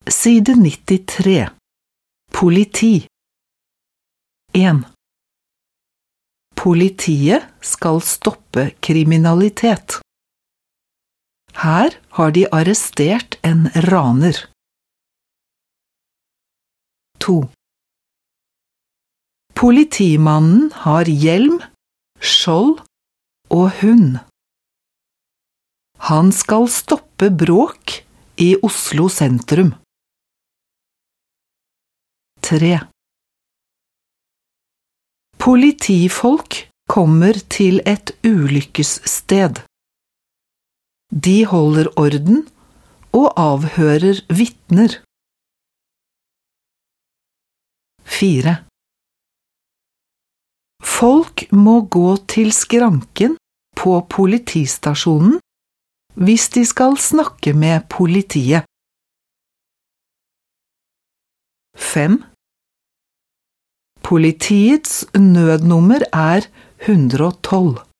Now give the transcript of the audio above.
Side 93. Politi. 1. Politiet skal stoppe kriminalitet. Her har de arrestert en raner. 2. Politimannen har hjelm, skjold og hund. Han skal stoppe bråk i Oslo sentrum. 3. Politifolk kommer til et ulykkessted. De holder orden og avhører vitner. 4. Folk må gå til skranken på politistasjonen hvis de skal snakke med politiet. 5. Politiets nødnummer er 112.